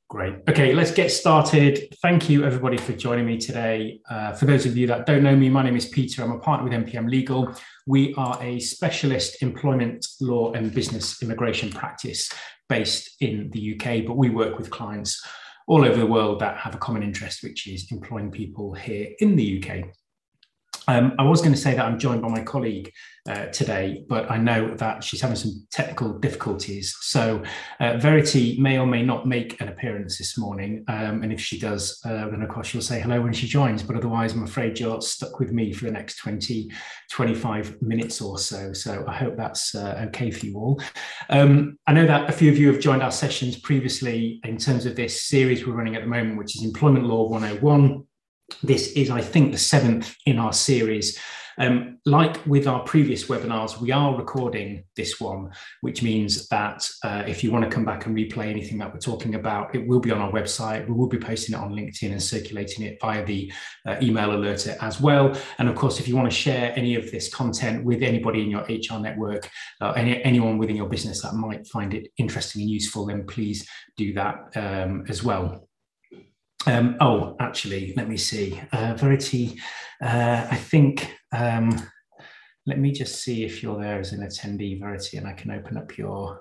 Great. Okay, let's get started. Thank you, everybody, for joining me today. For those of you that don't know me, my name is Peter. I'm a partner with MPM Legal. We are a specialist employment law and business immigration practice based in the UK, but we work with clients all over the world that have a common interest, which is employing people here in the UK. I was going to say that I'm joined by my colleague today, but I know that she's having some technical difficulties. So Verity may or may not make an appearance this morning. And if she does, then of course she'll say hello when she joins. But otherwise, I'm afraid you're stuck with me for the next 25 minutes or so. So I hope that's okay for you all. I know that a few of you have joined our sessions previously in terms of this series we're running at the moment, which is Employment Law 101. This is, I think, the 7th in our series. Like with our previous webinars, we are recording this one, which means that if you want to come back and replay anything that we're talking about, it will be on our website. We will be posting it on LinkedIn and circulating it via the email alerter as well. And of course, if you want to share any of this content with anybody in your HR network, anyone within your business that might find it interesting and useful, then please do that as well. Actually, let me see. Verity, I think, let me just see if you're there as an attendee, Verity, and I can open up your...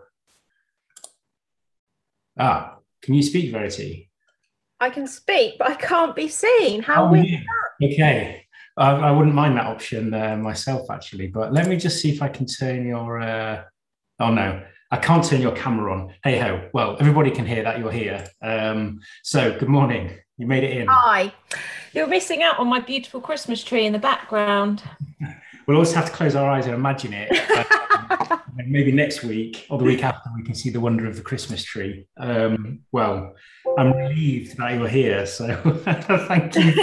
can you speak, Verity? I can speak, but I can't be seen. How weird is that? Okay. I wouldn't mind that option myself, actually, but let me just see if I can turn your... oh, no. I can't turn your camera on. Hey ho. Well, everybody can hear that you're here. So good morning. You made it in. Hi. You're missing out on my beautiful Christmas tree in the background. We'll always have to close our eyes and imagine it. Maybe next week or the week after we can see the wonder of the Christmas tree. Well, I'm relieved that you're here. So thank you.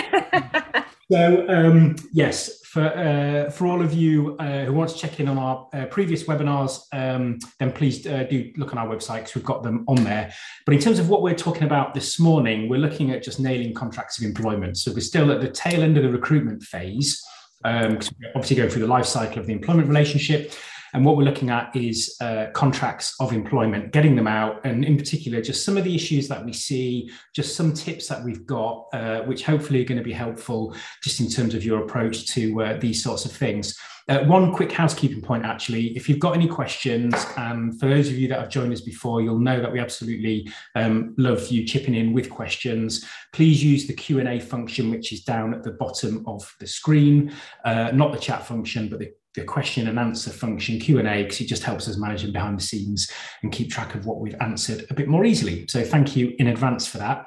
So yes, for all of you who want to check in on our previous webinars, then please do look on our website because we've got them on there. But in terms of what we're talking about this morning, we're looking at just nailing contracts of employment. So we're still at the tail end of the recruitment phase, because we're obviously going through the life cycle of the employment relationship. And what we're looking at is contracts of employment, getting them out, and in particular, just some of the issues that we see, just some tips that we've got, which hopefully are going to be helpful just in terms of your approach to these sorts of things. One quick housekeeping point, actually, if you've got any questions, and for those of you that have joined us before, you'll know that we absolutely love you chipping in with questions. Please use the Q&A function, which is down at the bottom of the screen, not the chat function, but the question and answer function, Q&A, because it just helps us manage them behind the scenes and keep track of what we've answered a bit more easily. So thank you in advance for that.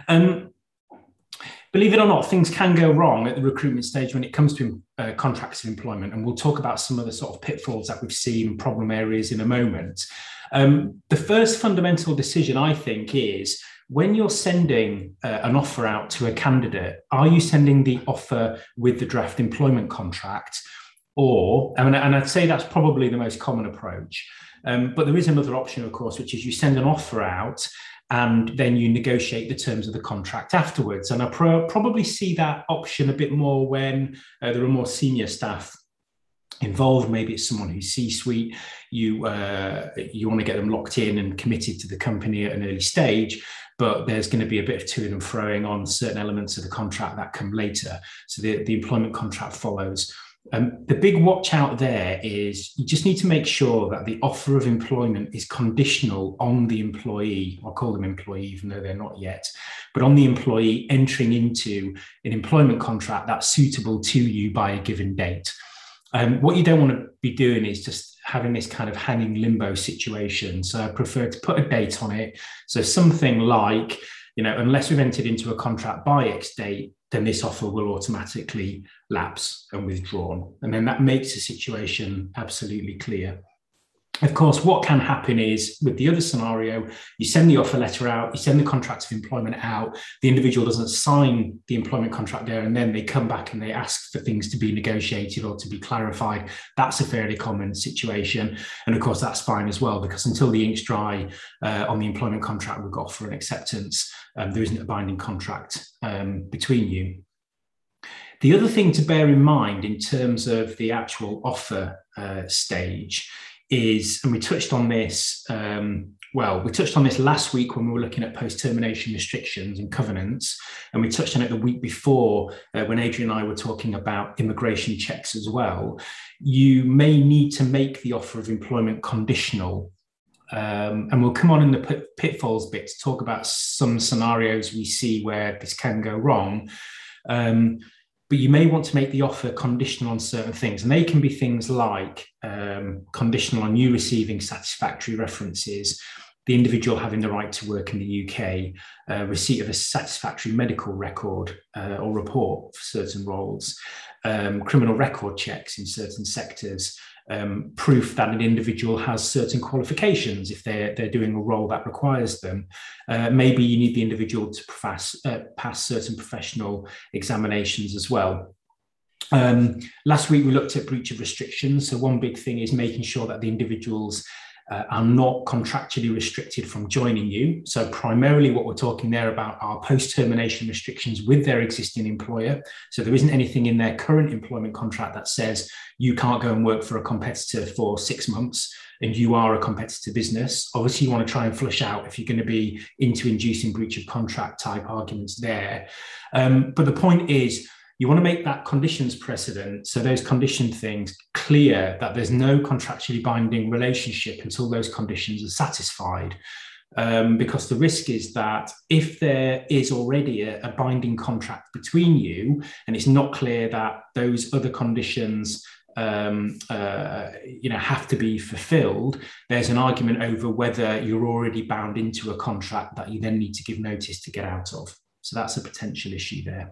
Believe it or not, things can go wrong at the recruitment stage when it comes to contracts of employment, and we'll talk about some of the sort of pitfalls that we've seen, problem areas in a moment. The first fundamental decision, I think, is when you're sending an offer out to a candidate, are you sending the offer with the draft employment contract? And I'd say that's probably the most common approach. But there is another option, of course, which is you send an offer out and then you negotiate the terms of the contract afterwards. And I probably see that option a bit more when there are more senior staff involved. Maybe it's someone who's C-suite. You want to get them locked in and committed to the company at an early stage, but there's going to be a bit of toing and froing on certain elements of the contract that come later. So the employment contract follows. The big watch out there is you just need to make sure that the offer of employment is conditional on the employee. I'll call them employee, even though they're not yet, but on the employee entering into an employment contract that's suitable to you by a given date. What you don't want to be doing is just having this kind of hanging limbo situation. So I prefer to put a date on it. So something like, unless we've entered into a contract by X date, then this offer will automatically lapse and withdrawn. And then that makes the situation absolutely clear. Of course, what can happen is with the other scenario, you send the offer letter out, you send the contract of employment out, the individual doesn't sign the employment contract there, and then they come back and they ask for things to be negotiated or to be clarified. That's a fairly common situation. And of course, that's fine as well, because until the ink's dry on the employment contract, we've got offer and acceptance. There isn't a binding contract between you. The other thing to bear in mind in terms of the actual offer stage is, and we touched on this well, we touched on this last week when we were looking at post-termination restrictions and covenants, and we touched on it the week before when Adrian and I were talking about immigration checks as well. You may need to make the offer of employment conditional. And we'll come on in the pitfalls bit to talk about some scenarios we see where this can go wrong. But you may want to make the offer conditional on certain things. And they can be things like conditional on you receiving satisfactory references, the individual having the right to work in the UK, receipt of a satisfactory medical record or report for certain roles, criminal record checks in certain sectors, proof that an individual has certain qualifications if they're doing a role that requires them. Maybe you need the individual to pass certain professional examinations as well. Last week we looked at breach of restrictions. So one big thing is making sure that the individuals are not contractually restricted from joining you. So primarily what we're talking there about are post-termination restrictions with their existing employer. So there isn't anything in their current employment contract that says you can't go and work for a competitor for 6 months and you are a competitor business. Obviously you want to try and flush out if you're going to be into inducing breach of contract type arguments there. But the point is, you want to make that conditions precedent, so those condition things clear that there's no contractually binding relationship until those conditions are satisfied. Because the risk is that if there is already a binding contract between you and it's not clear that those other conditions have to be fulfilled, there's an argument over whether you're already bound into a contract that you then need to give notice to get out of. So that's a potential issue there.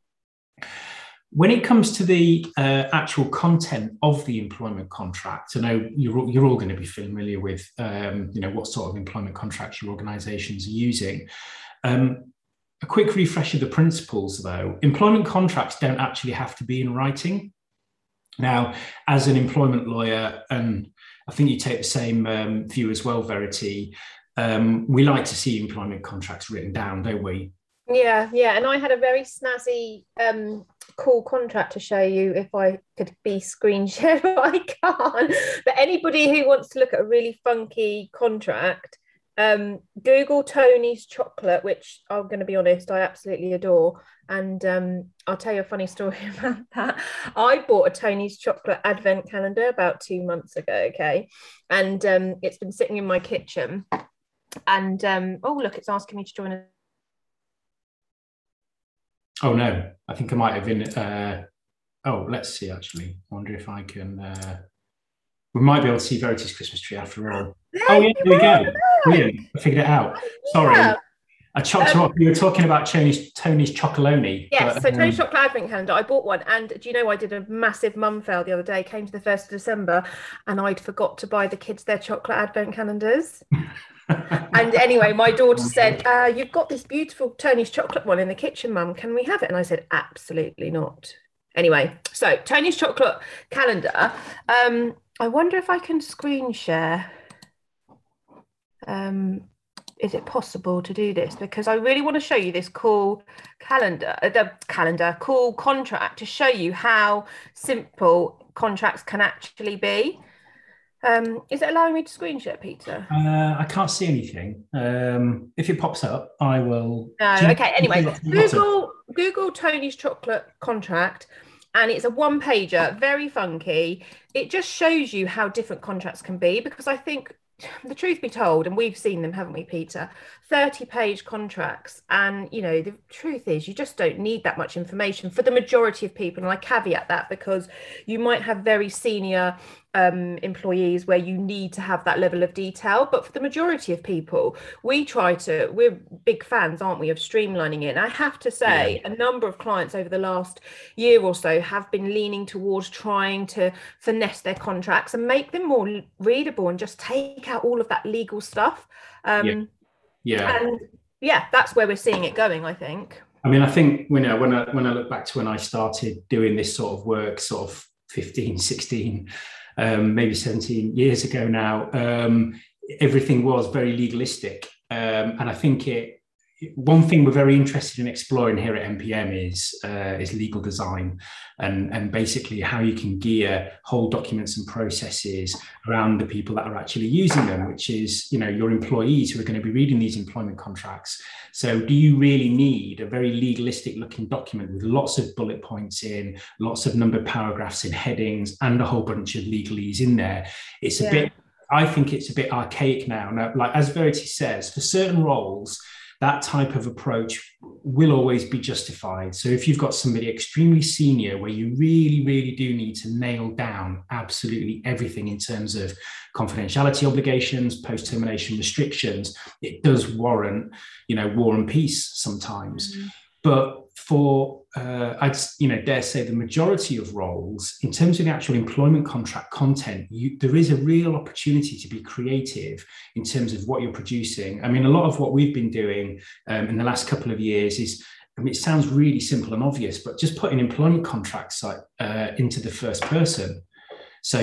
When it comes to the actual content of the employment contract, I know you're all going to be familiar with what sort of employment contracts your organisations are using. A quick refresh of the principles, though. Employment contracts don't actually have to be in writing. Now, as an employment lawyer, and I think you take the same view as well, Verity, we like to see employment contracts written down, don't we? Yeah, and I had a very snazzy cool contract to show you if I could be screen shared, but I can't. But anybody who wants to look at a really funky contract, Google Tony's Chocolate, which I'm going to be honest, I absolutely adore. And I'll tell you a funny story about that. I bought a Tony's Chocolate advent calendar about 2 months ago, okay? And it's been sitting in my kitchen. And, oh, look, it's asking me to join a... Oh, no, I think I might have been... let's see, actually. I wonder if I can... we might be able to see Verity's Christmas tree after all. Oh, yeah, here we go. Brilliant. I figured it out. Sorry. Yeah. I chopped you up. You were talking about Tony's Chocolonely. Yes, so Tony's Chocolate Advent Calendar. I bought one. And do you know, I did a massive mum fail the other day. Came to the 1st of December and I'd forgot to buy the kids their chocolate advent calendars. And anyway, my daughter said, you've got this beautiful Tony's Chocolate one in the kitchen, Mum. Can we have it? And I said, absolutely not. Anyway, so Tony's Chocolate Calendar. I wonder if I can screen share. Is it possible to do this? Because I really want to show you this cool cool contract to show you how simple contracts can actually be. Is it allowing me to screen share, Peter? I can't see anything. If it pops up, I will. No, okay. Anyway, Google Tony's Chocolate contract, and it's a one-pager, very funky. It just shows you how different contracts can be, because I think, the truth be told, and we've seen them, haven't we, Peter? 30-page contracts, and the truth is you just don't need that much information for the majority of people. And I caveat that because you might have very senior employees where you need to have that level of detail, but for the majority of people, we're big fans, aren't we, of streamlining it. And I have to say, a number of clients over the last year or so have been leaning towards trying to finesse their contracts and make them more readable and just take out all of that legal stuff. And that's where we're seeing it going, I think. I mean, I think when I look back to when I started doing this sort of work, sort of 15, 16, maybe 17 years ago now, everything was very legalistic. And I think one thing we're very interested in exploring here at NPM is legal design, and basically how you can gear whole documents and processes around the people that are actually using them, which is, your employees who are going to be reading these employment contracts. So do you really need a very legalistic looking document with lots of bullet points in, lots of numbered paragraphs in headings, and a whole bunch of legalese in there? I think it's a bit archaic now. Now, like as Verity says, for certain roles, that type of approach will always be justified. So if you've got somebody extremely senior where you really, really do need to nail down absolutely everything in terms of confidentiality obligations, post-termination restrictions, it does warrant, war and peace sometimes. Mm-hmm. But for, I'd dare say the majority of roles, in terms of the actual employment contract content, there is a real opportunity to be creative in terms of what you're producing. I mean, a lot of what we've been doing in the last couple of years is, it sounds really simple and obvious, but just putting employment contracts into the first person. So,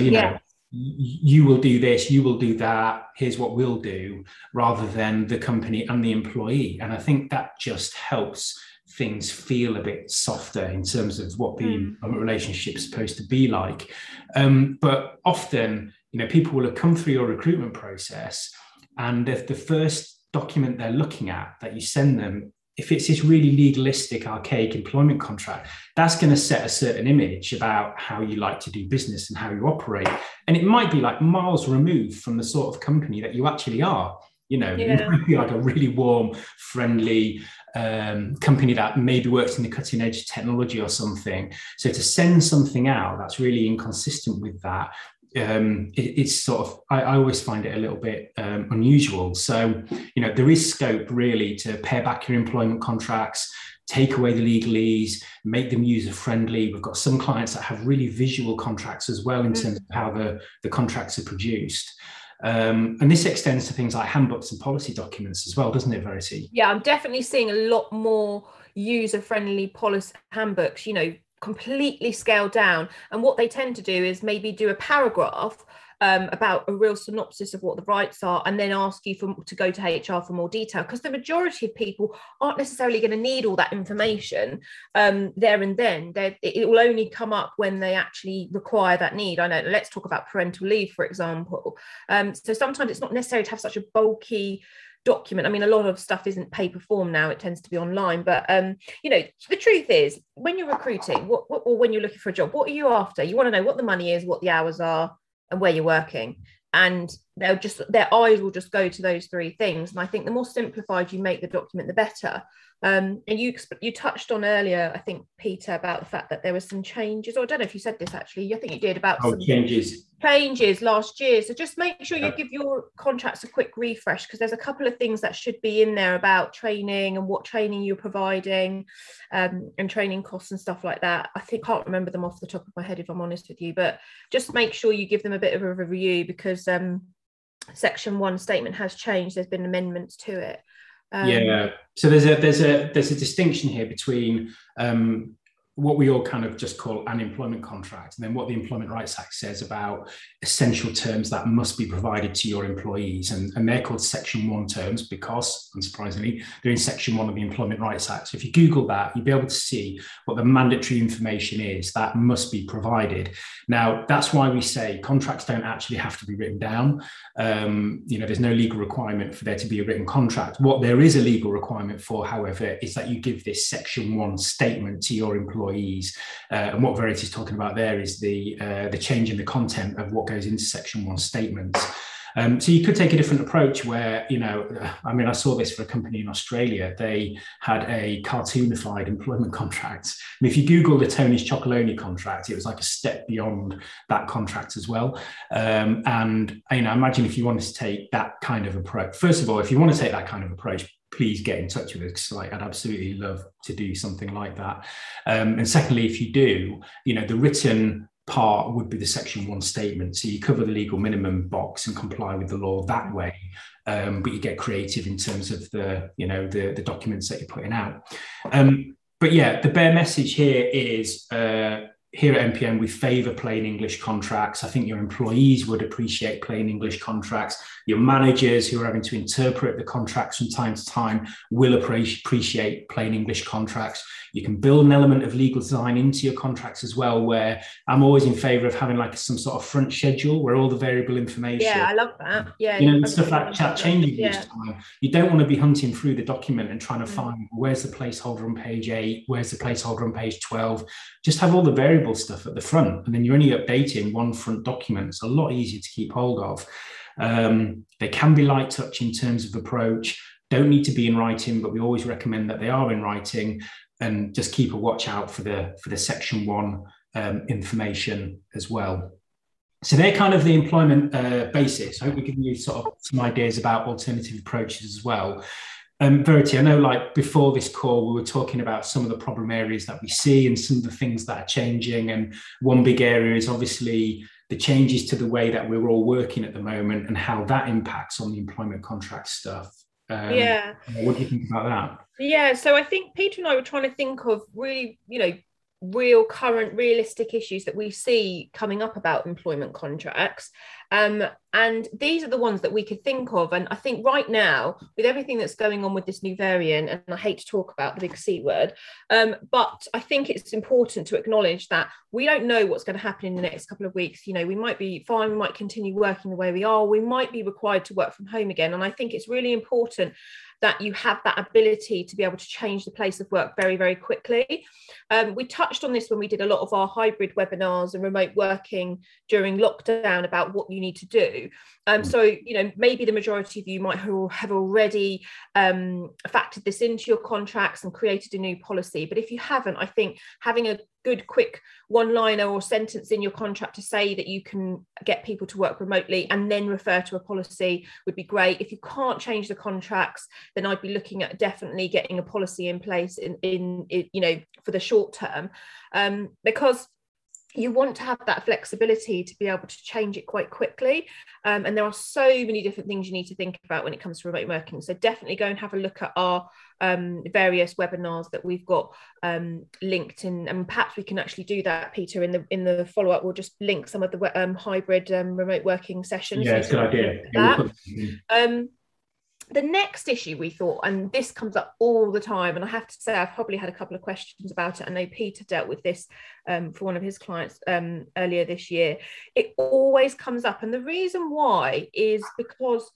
you will do this, you will do that, here's what we'll do, rather than the company and the employee. And I think that just helps things feel a bit softer in terms of what the employment relationship is supposed to be like. But often, people will have come through your recruitment process, and if the first document they're looking at that you send them, if it's this really legalistic, archaic employment contract, that's going to set a certain image about how you like to do business and how you operate. And it might be like miles removed from the sort of company that you actually are. You might be like a really warm, friendly company that maybe works in the cutting edge technology or something. So to send something out that's really inconsistent with that, it's sort of, I always find it a little bit unusual. So, there is scope really to pare back your employment contracts, take away the legalese, make them user friendly. We've got some clients that have really visual contracts as well in terms of how the contracts are produced. And this extends to things like handbooks and policy documents as well, doesn't it, Verity? Yeah, I'm definitely seeing a lot more user-friendly policy handbooks, completely scaled down. And what they tend to do is maybe do a paragraph about a real synopsis of what the rights are, and then ask you to go to HR for more detail, because the majority of people aren't necessarily going to need all that information there and then. It will only come up when they actually require that need. I know, let's talk about parental leave, for example. So sometimes it's not necessary to have such a bulky document. I mean, a lot of stuff isn't paper form now, it tends to be online, but the truth is, when you're recruiting or when you're looking for a job, what are you after? You want to know what the money is, what the hours are, and where you're working, and their eyes will just go to those three things. And I think the more simplified you make the document, the better. And you touched on earlier, I think, Peter, about the fact that there were some changes, or I don't know if you said this actually, I think you did, about some changes last year. So just make sure you give your contracts a quick refresh, because there's a couple of things that should be in there about training and what training you're providing, and training costs and stuff like that. I can't remember them off the top of my head, if I'm honest with you, but just make sure you give them a bit of a review, because Section 1 statement has changed. There's been amendments to it. So there's a distinction here between what we all kind of just call an employment contract, and then what the Employment Rights Act says about essential terms that must be provided to your employees. And they're called Section 1 terms because, unsurprisingly, they're in Section 1 of the Employment Rights Act. So if you Google that, you'll be able to see what the mandatory information is that must be provided. Now, that's why we say contracts don't actually have to be written down. There's no legal requirement for there to be a written contract. What there is a legal requirement for, however, is that you give this Section 1 statement to your employees. And what Verity is talking about there is the change in the content of what goes into Section 1 statements. So you could take a different approach where, I saw this for a company in Australia. They had a cartoonified employment contract. If you Google the Tony's Chocolonely contract, it was like a step beyond that contract as well. And imagine if you wanted to take that kind of approach. First of all, if you want to take that kind of approach, please get in touch with us. I'd absolutely love to do something like that. And secondly, if you do, the written part would be the Section 1 statement. So you cover the legal minimum box and comply with the law that way. But you get creative in terms of the documents that you're putting out. But yeah, the bare message here is here at MPN, we favour plain English contracts. I think your employees would appreciate plain English contracts. Your managers who are having to interpret the contracts from time to time will appreciate plain English contracts. You can build an element of legal design into your contracts as well, where I'm always in favour of having like some sort of front schedule where all the variable information. Yeah, I love that. Yeah, stuff like chat changing each time. You don't want to be hunting through the document and trying to find where's the placeholder on page 8, where's the placeholder on page 12. Just have all the variable stuff at the front, and then you're only updating one front document. It's a lot easier to keep hold of. They can be light touch in terms of approach. Don't need to be in writing, but we always recommend that they are in writing, and just keep a watch out for the section 1 information as well. So they're kind of the employment basis. I hope we're giving you sort of some ideas about alternative approaches as well. Verity, I know like before this call, we were talking about some of the problem areas that we see and some of the things that are changing. And one big area is obviously the changes to the way that we're all working at the moment and how that impacts on the employment contract stuff. What do you think about that? Yeah, so I think Peter and I were trying to think of really, real current realistic issues that we see coming up about employment contracts, and these are the ones that we could think of. And I think right now, with everything that's going on with this new variant, and I hate to talk about the big C word, but I think it's important to acknowledge that we don't know what's going to happen in the next couple of weeks. We might be fine, we might continue working the way we are, we might be required to work from home again. And I think it's really important that you have that ability to be able to change the place of work very, very quickly. We touched on this when we did a lot of our hybrid webinars and remote working during lockdown about what you need to do. So, maybe the majority of you might have already factored this into your contracts and created a new policy. But if you haven't, I think having a good quick one-liner or sentence in your contract to say that you can get people to work remotely and then refer to a policy would be great. If you can't change the contracts, then I'd be looking at definitely getting a policy in place in for the short term, because you want to have that flexibility to be able to change it quite quickly. And there are so many different things you need to think about when it comes to remote working. So definitely go and have a look at our various webinars that we've got linked in, and perhaps we can actually do that, Peter, in the follow-up. We'll just link some of the hybrid remote working sessions. Yeah, it's a good idea. The next issue we thought, and this comes up all the time, and I have to say I've probably had a couple of questions about it. I know Peter dealt with this for one of his clients earlier this year. It always comes up, and the reason why is because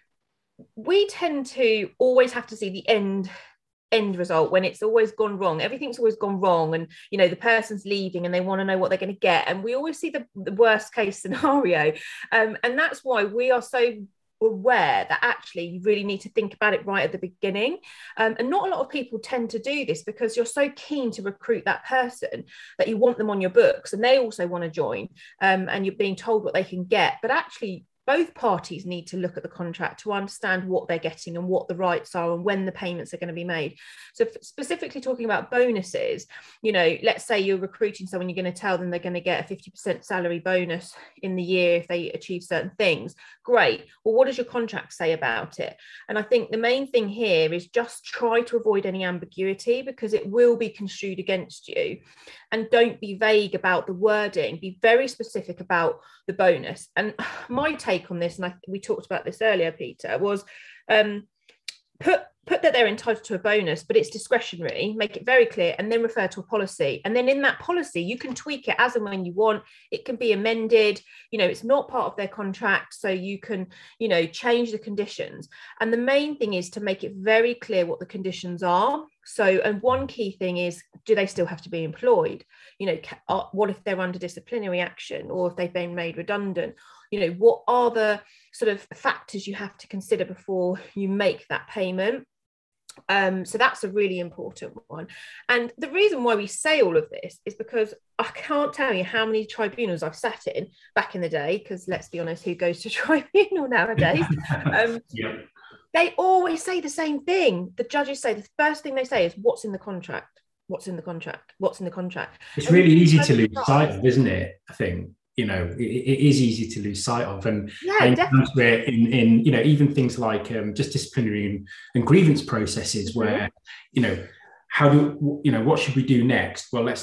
we tend to always have to see the end result when it's always gone wrong. Everything's always gone wrong, and the person's leaving and they want to know what they're going to get, and we always see the worst case scenario, and that's why we are so aware that actually you really need to think about it right at the beginning, and not a lot of people tend to do this because you're so keen to recruit that person that you want them on your books and they also want to join, and you're being told what they can get, but actually both parties need to look at the contract to understand what they're getting and what the rights are and when the payments are going to be made. So specifically talking about bonuses, let's say you're recruiting someone, you're going to tell them they're going to get a 50% salary bonus in the year if they achieve certain things. Great. Well, what does your contract say about it? And I think the main thing here is just try to avoid any ambiguity, because it will be construed against you. And don't be vague about the wording. Be very specific about the bonus. And my take on this, and we talked about this earlier, Peter, was put that they're entitled to a bonus, but it's discretionary, make it very clear, and then refer to a policy. And then in that policy, you can tweak it as and when you want. It can be amended. It's not part of their contract, so you can, change the conditions. And the main thing is to make it very clear what the conditions are. So, and one key thing is, do they still have to be employed? What if they're under disciplinary action, or if they've been made redundant? What are the sort of factors you have to consider before you make that payment? So that's a really important one. And the reason why we say all of this is because I can't tell you how many tribunals I've sat in back in the day, because let's be honest, who goes to tribunal nowadays? Yeah. They always say the same thing. The judges say, the first thing they say is, what's in the contract? What's in the contract? What's in the contract? It's really easy to lose sight of, isn't it? I think, it is easy to lose sight of. And definitely. in even things like just disciplinary and grievance processes where, how do, what should we do next? Well, let's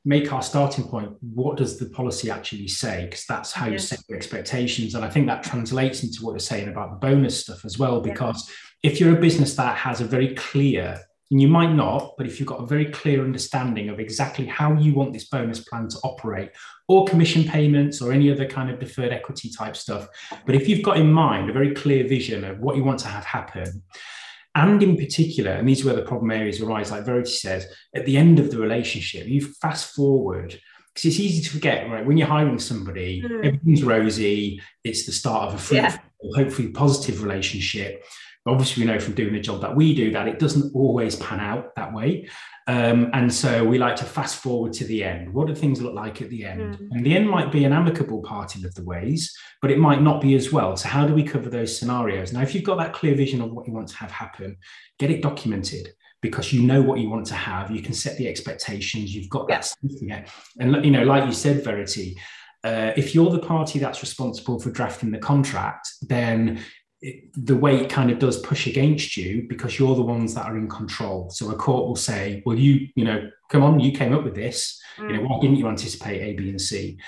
make our starting point, what does the policy actually say? Because that's how you set your expectations. And I think that translates into what you're saying about the bonus stuff as well, because if you're a business that has a very clear, and you might not, but if you've got a very clear understanding of exactly how you want this bonus plan to operate, or commission payments or any other kind of deferred equity type stuff, but if you've got in mind a very clear vision of what you want to have happen, and in particular, and these are where the problem areas arise, like Verity says, at the end of the relationship, you fast forward, because it's easy to forget, right? When you're hiring somebody, everything's rosy, it's the start of a fruitful, hopefully positive relationship. But obviously, we know from doing the job that we do that it doesn't always pan out that way. And so we like to fast forward to the end. What do things look like at the end? And the end might be an amicable parting of the ways, but it might not be as well. So how do we cover those scenarios? Now, if you've got that clear vision of what you want to have happen, get it documented, because you know what you want to have. You can set the expectations. You've got that safety net. And, you know, like you said, Verity, if you're the party that's responsible for drafting the contract, then the weight kind of does push against you, because you're the ones that are in control. So a court will say, well, you know, come on, you came up with this. You know, why didn't you anticipate A, B, and C?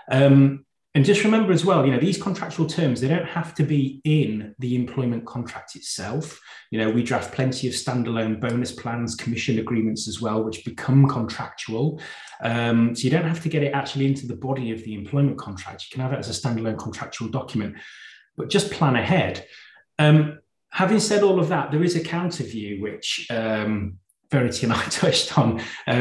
And just remember as well, you know, these contractual terms, they don't have to be in the employment contract itself. You know, we draft plenty of standalone bonus plans, commission agreements as well, which become contractual. So you don't have to get it actually into the body of the employment contract. You can have it as a standalone contractual document, but just plan ahead. Having said all of that, there is a counter view, which Verity and I touched on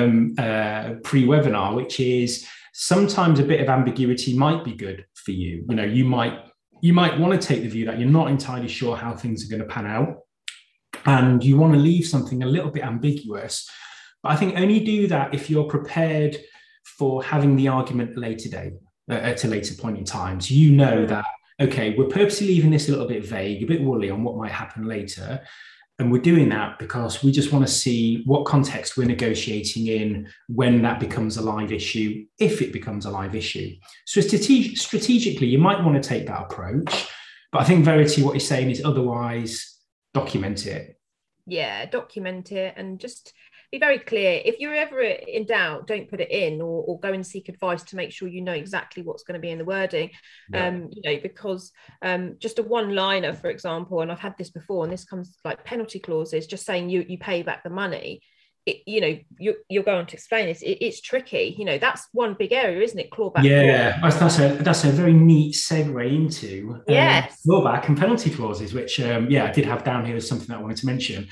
pre-webinar, which is sometimes a bit of ambiguity might be good for you. You know, you might want to take the view that you're not entirely sure how things are going to pan out, and you want to leave something a little bit ambiguous. But I think only do that if you're prepared for having the argument later date, at a later point in time. So you know that, okay, we're purposely leaving this a little bit vague, a bit woolly on what might happen later. And we're doing that because we just want to see what context we're negotiating in when that becomes a live issue, if it becomes a live issue. So strategically, you might want to take that approach. But I think, Verity, what you're saying is otherwise document it. Yeah, document it and just be very clear. If you're ever in doubt, don't put it in, or go and seek advice to make sure you know exactly what's going to be in the wording. You know, because just a one-liner, for example, and I've had this before, and this comes like penalty clauses, just saying you pay back the money. You know, you're going to explain this. It's tricky. You know, that's one big area, isn't it? Clawback. Yeah, that's a very neat segue into clawback and penalty clauses, which I did have down here as something that I wanted to mention.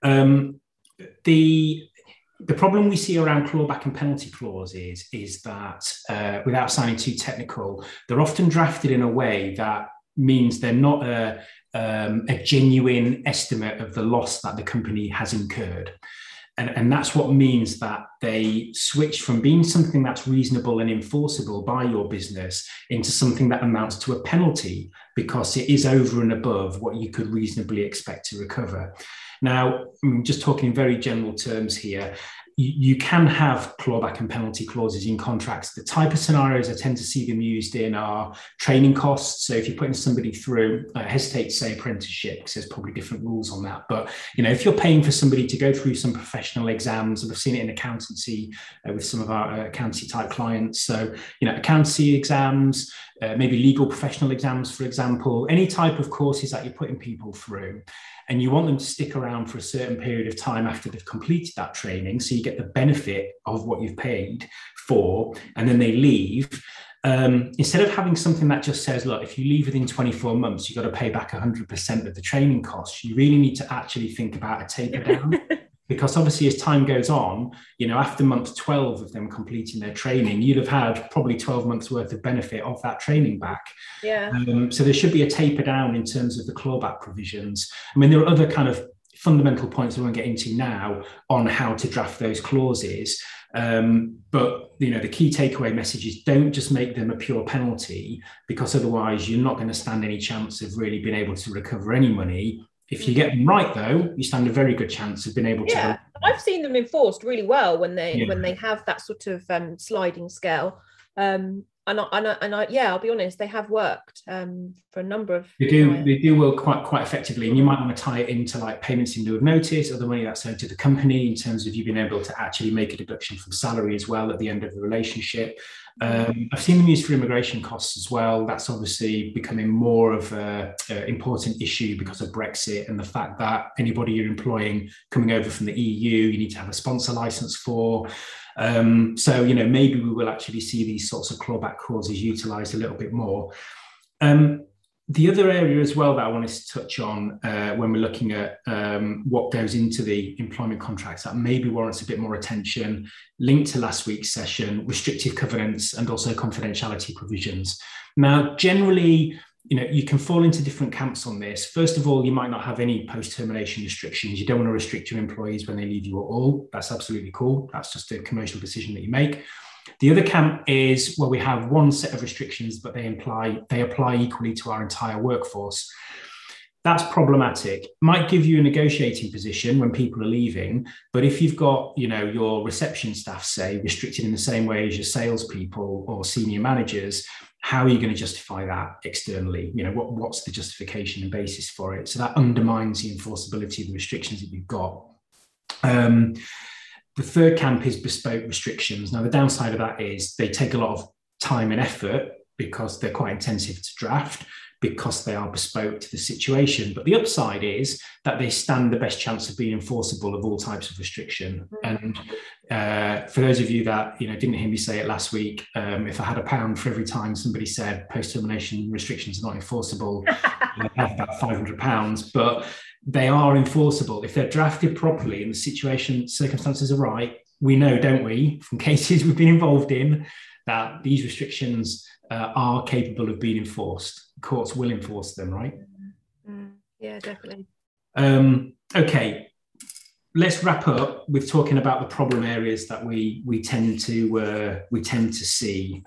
The problem we see around clawback and penalty clauses is that, without sounding too technical, they're often drafted in a way that means they're not a genuine estimate of the loss that the company has incurred. And that's what means that they switch from being something that's reasonable and enforceable by your business into something that amounts to a penalty, because it is over and above what you could reasonably expect to recover. Now, I'm just talking in very general terms here. You can have clawback and penalty clauses in contracts. The type of scenarios I tend to see them used in are training costs. So if you're putting somebody through, I hesitate to say apprenticeship because there's probably different rules on that. But, you know, if you're paying for somebody to go through some professional exams, and I've seen it in accountancy with some of our accountancy type clients. So, you know, accountancy exams, maybe legal professional exams, for example, any type of courses that you're putting people through, and you want them to stick around for a certain period of time after they've completed that training, so you get the benefit of what you've paid for, and then they leave. Instead of having something that just says, look, if you leave within 24 months, you've got to pay back 100% of the training costs, you really need to actually think about a taper down. Because obviously, as time goes on, you know, after month 12 of them completing their training, you'd have had probably 12 months worth of benefit of that training back. Yeah. So there should be a taper down in terms of the clawback provisions. I mean, there are other kind of fundamental points I won't get into now on how to draft those clauses. But, you know, the key takeaway message is don't just make them a pure penalty, because otherwise you're not going to stand any chance of really being able to recover any money. If you get them right, though, you stand a very good chance of being able to. Yeah, I've seen them enforced really well when they have that sort of sliding scale. Yeah, I'll be honest, they have worked for a number of. They do work quite effectively, and you might want to tie it into like payments in lieu of notice or the money that's owed to the company in terms of you being able to actually make a deduction from salary as well at the end of the relationship. I've seen them used for immigration costs as well. That's obviously becoming more of an important issue because of Brexit and the fact that anybody you're employing coming over from the EU, you need to have a sponsor license for. So, maybe we will actually see these sorts of clawback clauses utilised a little bit more. The other area as well that I wanted to touch on when we're looking at what goes into the employment contracts that maybe warrants a bit more attention, linked to last week's session, restrictive covenants and also confidentiality provisions. Now, generally, you can fall into different camps on this. First of all, you might not have any post-termination restrictions. You don't want to restrict your employees when they leave you at all. That's absolutely cool. That's just a commercial decision that you make. The other camp is, well, we have one set of restrictions, but they apply equally to our entire workforce. That's problematic. Might give you a negotiating position when people are leaving, but if you've got, your reception staff, say, restricted in the same way as your salespeople or senior managers, how are you going to justify that externally? What's the justification and basis for it? So that undermines the enforceability of the restrictions that you've got. The third camp is bespoke restrictions. Now, the downside of that is they take a lot of time and effort because they're quite intensive to draft, because they are bespoke to the situation. But the upside is that they stand the best chance of being enforceable of all types of restriction. And for those of you that didn't hear me say it last week, if I had £1 for every time somebody said post-termination restrictions are not enforceable, I'd have about £500. But they are enforceable if they're drafted properly and the circumstances are right. We know, don't we, from cases we've been involved in, that these restrictions are capable of being enforced. Courts will enforce them, right? Yeah, definitely. Okay, let's wrap up with talking about the problem areas that we tend to see.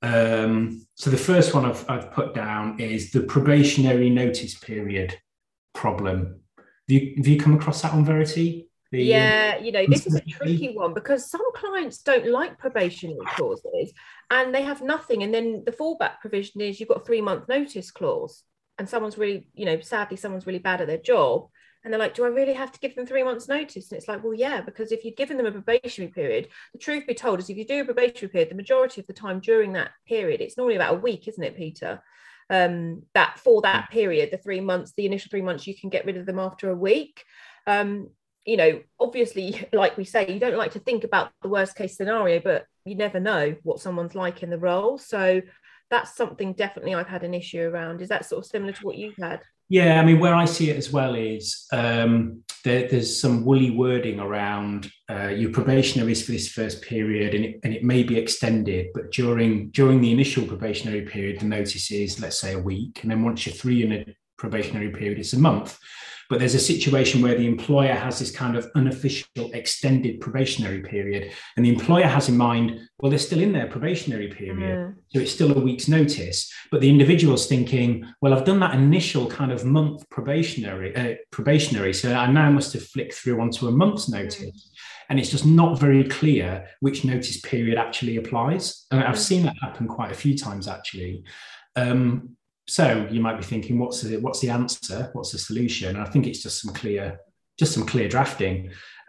So the first one I've put down is the probationary notice period problem. Have you come across that on Verity? This is a tricky one because some clients don't like probationary clauses and they have nothing. And then the fallback provision is you've got a 3-month notice clause and someone's really, sadly, someone's really bad at their job. And they're like, do I really have to give them 3 months notice? And it's like, well, yeah, because if you've given them a probationary period, the truth be told is if you do a probationary period, the majority of the time during that period, it's normally about a week, isn't it, Peter? That for that period, the 3 months, the initial 3 months, you can get rid of them after a week. Obviously, like we say, you don't like to think about the worst case scenario, but you never know what someone's like in the role. So that's something definitely I've had an issue around. Is that sort of similar to what you've had? Yeah, I mean, where I see it as well is there's some woolly wording around your probationary is for this first period and it may be extended, but during the initial probationary period, the notice is, let's say, a week. And then once you're through in a probationary period, it's a month. But there's a situation where the employer has this kind of unofficial extended probationary period, and the employer has in mind, well, they're still in their probationary period, so it's still a week's notice. But the individual's thinking, well, I've done that initial kind of month probationary, so I now must have flicked through onto a month's notice. And it's just not very clear which notice period actually applies. And I've seen that happen quite a few times, actually. So you might be thinking, what's the answer? What's the solution? And I think it's just some clear drafting.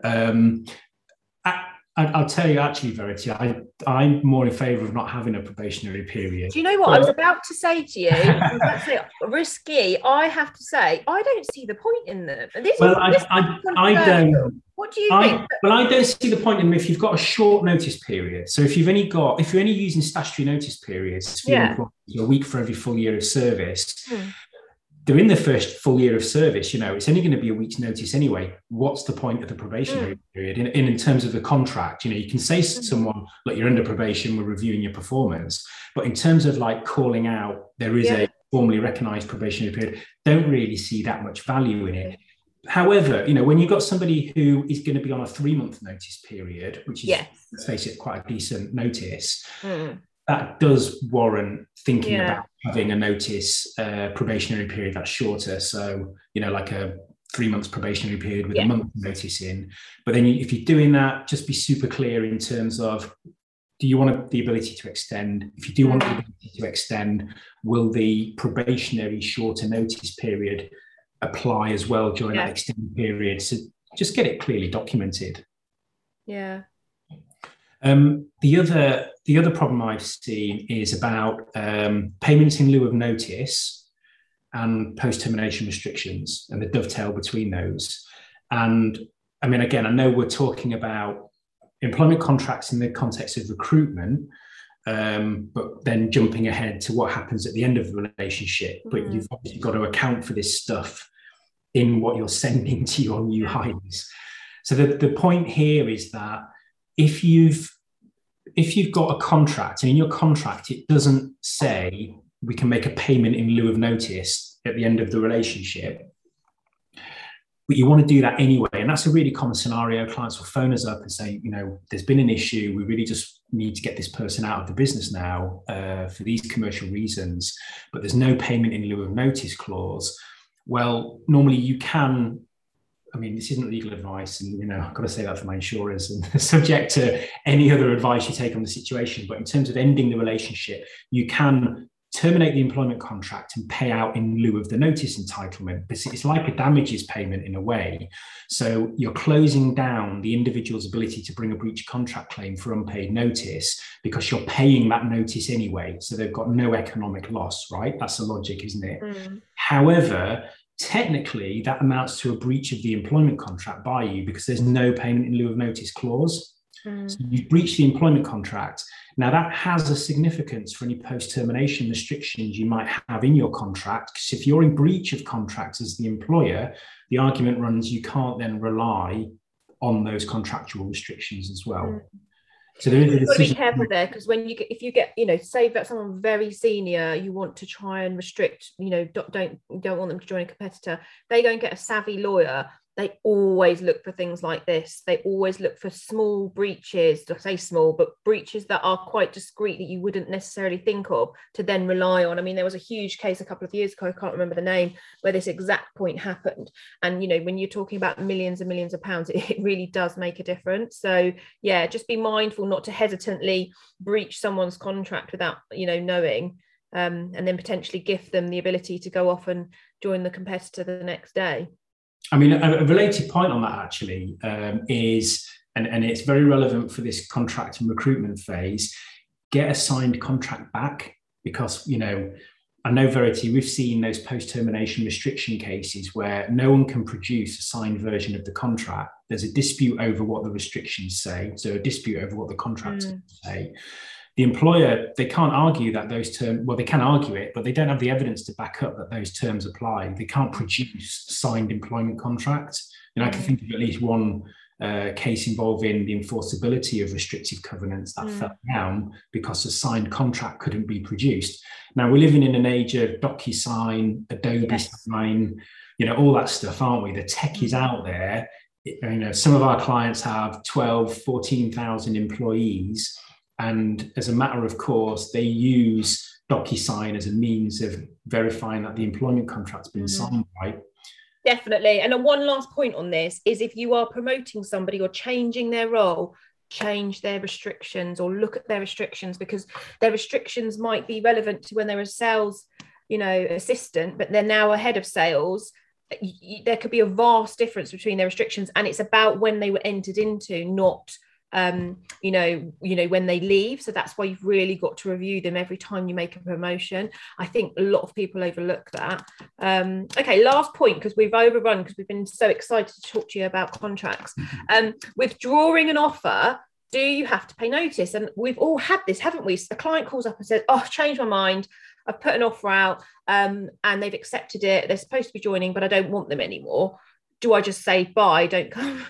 I'll tell you, actually, Verity, I'm more in favour of not having a probationary period. Do you know what I was about to say to you? I was about to say, risky. I have to say, I don't see the point in them. I don't. What do you think? Well, I don't see the point in them if you've got a short notice period. So if you're only using statutory notice periods, a week for every full year of service. They're in the first full year of service, it's only going to be a week's notice anyway. What's the point of the probationary period? In terms of the contract, you can say to someone, look, you're under probation, we're reviewing your performance. But in terms of like calling out, there is a formally recognised probationary period, don't really see that much value in it. However, when you've got somebody who is going to be on a 3-month notice period, which is, let's face it, quite a decent notice, that does warrant thinking about having a notice probationary period that's shorter. So, like a 3 months probationary period with a month notice in. But then if you're doing that, just be super clear in terms of, do you want the ability to extend? If you do want the ability to extend, will the probationary shorter notice period apply as well during that extended period? So just get it clearly documented. Yeah. The other problem I've seen is about payments in lieu of notice and post-termination restrictions and the dovetail between those. And I mean, again, I know we're talking about employment contracts in the context of recruitment, but then jumping ahead to what happens at the end of the relationship. But you've obviously got to account for this stuff in what you're sending to your new hires. So the point here is that if you've got a contract, and in your contract it doesn't say we can make a payment in lieu of notice at the end of the relationship, but you want to do that anyway, and that's a really common scenario. Clients will phone us up and say, you know, there's been an issue, we really just need to get this person out of the business now for these commercial reasons, but there's no payment in lieu of notice clause. Well, normally you can, I mean, this isn't legal advice, and you know, I've got to say that for my insurers and subject to any other advice you take on the situation. But in terms of ending the relationship, you can terminate the employment contract and pay out in lieu of the notice entitlement. It's like a damages payment in a way. So you're closing down the individual's ability to bring a breach of contract claim for unpaid notice because you're paying that notice anyway. So they've got no economic loss, right? That's the logic, isn't it? However, technically that amounts to a breach of the employment contract by you because there's no payment in lieu of notice clause. So you've breached the employment contract. Now that has a significance for any post-termination restrictions you might have in your contract, because if you're in breach of contract as the employer, the argument runs you can't then rely on those contractual restrictions as well. So there is a decision. You've got to be careful there, because if you get, you know, say that someone very senior, you want to try and restrict, you know, don't want them to join a competitor. They go and get a savvy lawyer. They always look for things like this. They always look for small breaches, I say small, but breaches that are quite discreet that you wouldn't necessarily think of to then rely on. I mean, there was a huge case a couple of years ago, I can't remember the name, where this exact point happened. And, you know, when you're talking about millions and millions of pounds, it really does make a difference. So, yeah, just be mindful not to hesitantly breach someone's contract without, you know, knowing, and then potentially gift them the ability to go off and join the competitor the next day. I mean, a related point on that actually is, and it's very relevant for this contract and recruitment phase, get a signed contract back, because, you know, I know, Verity, we've seen those post-termination restriction cases where no one can produce a signed version of the contract. There's a dispute over what the restrictions say, so a dispute over what the contracts say. The employer, they can't argue that those terms, well, they can argue it, but they don't have the evidence to back up that those terms apply. They can't produce signed employment contracts. And I can think of at least one case involving the enforceability of restrictive covenants that fell down because a signed contract couldn't be produced. Now, we're living in an age of DocuSign, Adobe Sign, you know, all that stuff, aren't we? The tech is out there. You know, some of our clients have 12, 14,000 employees. And as a matter of course, they use DocuSign as a means of verifying that the employment contract's been signed, right? Definitely. And one last point on this is, if you are promoting somebody or changing their role, change their restrictions or look at their restrictions, because their restrictions might be relevant to when they're a sales, you know, assistant, but they're now a head of sales. There could be a vast difference between their restrictions, and it's about when they were entered into, not you know, when they leave. So that's why you've really got to review them every time you make a promotion. I think a lot of people overlook that. Okay, last point, because we've overrun, because we've been so excited to talk to you about contracts. Withdrawing an offer, do you have to pay notice? And we've all had this, haven't we? A client calls up and says, oh, I've changed my mind, I've put an offer out, and they've accepted it, they're supposed to be joining, but I don't want them anymore. Do I just say bye? Don't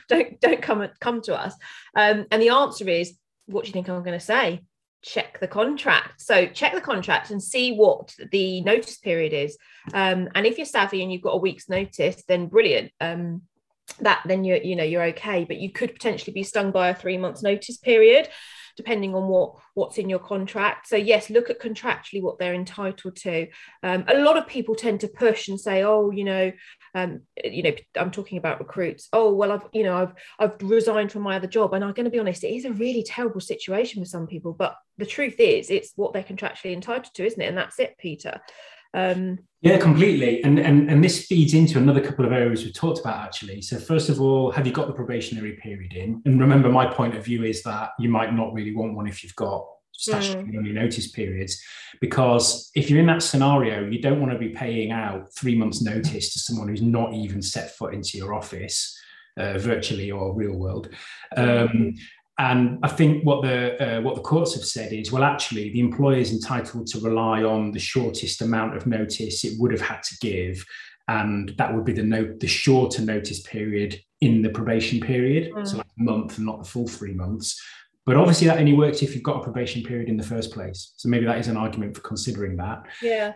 come to us. And the answer is, what do you think I'm going to say? Check the contract. So check the contract and see what the notice period is. And if you're savvy and you've got a week's notice, then brilliant. Then you're okay. But you could potentially be stung by a 3 months notice period. depending on what's in your contract. So yes, look at contractually what they're entitled to. A lot of people tend to push and say, oh, I'm talking about recruits. Oh, well, I've resigned from my other job, and I'm going to be honest, it is a really terrible situation for some people. But the truth is, it's what they're contractually entitled to, isn't it? And that's it, Peter. Yeah, completely. And this feeds into another couple of areas we've talked about, actually. So first of all, have you got the probationary period in? And remember, my point of view is that you might not really want one if you've got statutory only notice periods, because if you're in that scenario, you don't want to be paying out 3 months notice to someone who's not even set foot into your office, virtually or real world. And I think what the courts have said is, well, actually, the employer is entitled to rely on the shortest amount of notice it would have had to give, and that would be the shorter notice period in the probation period, so like a month and not the full 3 months. But obviously, that only works if you've got a probation period in the first place. So maybe that is an argument for considering that. Yeah.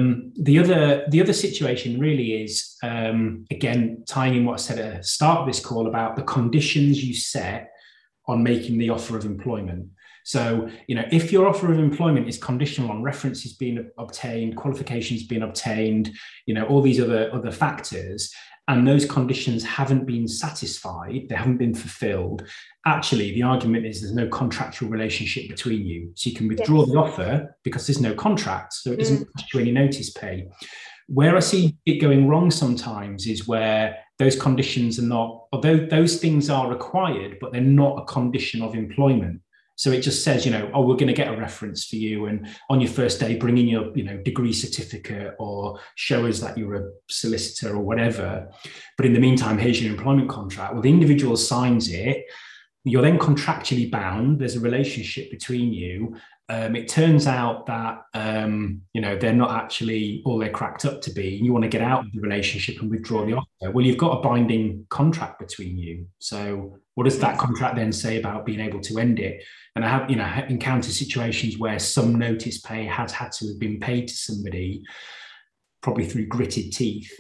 The other situation really is, again, tying in what I said at the start of this call about the conditions you set on making the offer of employment. So, if your offer of employment is conditional on references being obtained, qualifications being obtained, all these other factors, and those conditions haven't been satisfied, they haven't been fulfilled, actually, the argument is there's no contractual relationship between you. So you can withdraw the offer because there's no contract, so it doesn't cost you any notice pay. Where I see it going wrong sometimes is where those conditions are not, although those things are required, but they're not a condition of employment. So it just says, we're going to get a reference for you, and on your first day, bring in your, degree certificate or show us that you're a solicitor or whatever. But in the meantime, here's your employment contract. Well, the individual signs it. You're then contractually bound. There's a relationship between you. It turns out that, they're not actually all they're cracked up to be. You want to get out of the relationship and withdraw the offer. Well, you've got a binding contract between you. So what does that contract then say about being able to end it? And I have, encountered situations where some notice pay has had to have been paid to somebody, probably through gritted teeth,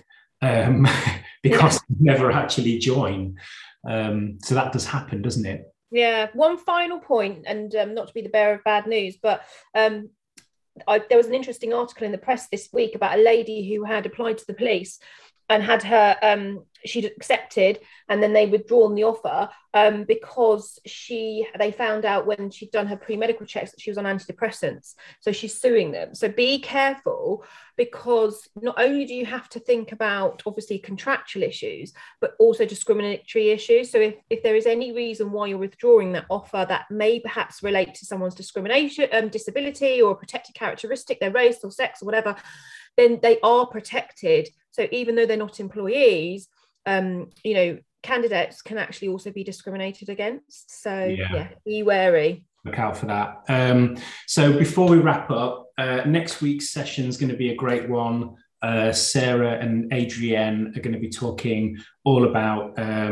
because they never actually join. So that does happen, doesn't it? Yeah. One final point, and not to be the bearer of bad news, but there was an interesting article in the press this week about a lady who had applied to the police and had her she'd accepted, and then they withdrawn the offer because they found out when she'd done her pre-medical checks that she was on antidepressants. So she's suing them. So be careful, because not only do you have to think about obviously contractual issues, but also discriminatory issues. So if there is any reason why you're withdrawing that offer that may perhaps relate to someone's discrimination, disability, or a protected characteristic, their race or sex or whatever, then they are protected. So even though they're not employees, candidates can actually also be discriminated against. So be wary. Look out for that. So before we wrap up, next week's session is going to be a great one. Sarah and Adrienne are going to be talking all about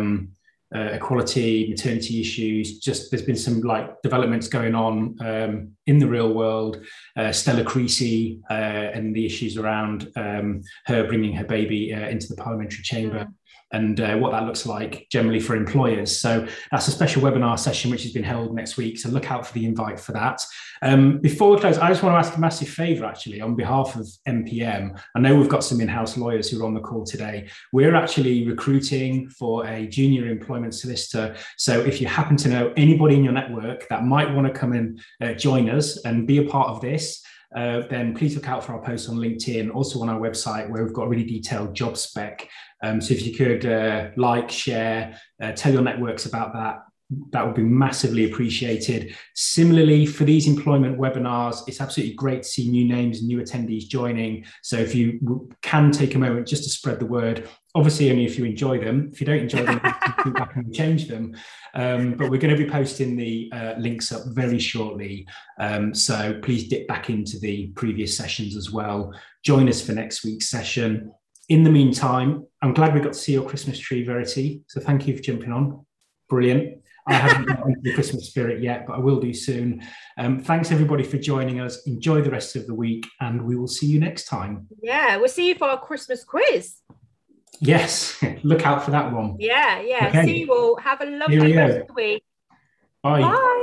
equality, maternity issues. Just there's been some developments going on in the real world. Stella Creasy and the issues around her bringing her baby into the parliamentary chamber. And what that looks like generally for employers. So that's a special webinar session which has been held next week. So look out for the invite for that. Before we close, I just want to ask a massive favour, actually, on behalf of MPM. I know we've got some in-house lawyers who are on the call today. We're actually recruiting for a junior employment solicitor. So if you happen to know anybody in your network that might want to come and join us and be a part of this, then please look out for our posts on LinkedIn, also on our website, where we've got a really detailed job spec. So if you could share, tell your networks about that, that would be massively appreciated. Similarly, for these employment webinars, it's absolutely great to see new names and new attendees joining. So if you can take a moment just to spread the word, obviously only if you enjoy them. If you don't enjoy them, you back and change them. But we're going to be posting the links up very shortly. So please dip back into the previous sessions as well. Join us for next week's session. In the meantime, I'm glad we got to see your Christmas tree, Verity. So thank you for jumping on. Brilliant. I haven't got into the Christmas spirit yet, but I will do soon. Thanks everybody for joining us. Enjoy the rest of the week, and we will see you next time. Yeah, we'll see you for our Christmas quiz. Yes, look out for that one. Yeah. Okay. See you all. Have a lovely rest of the week. Bye. Bye.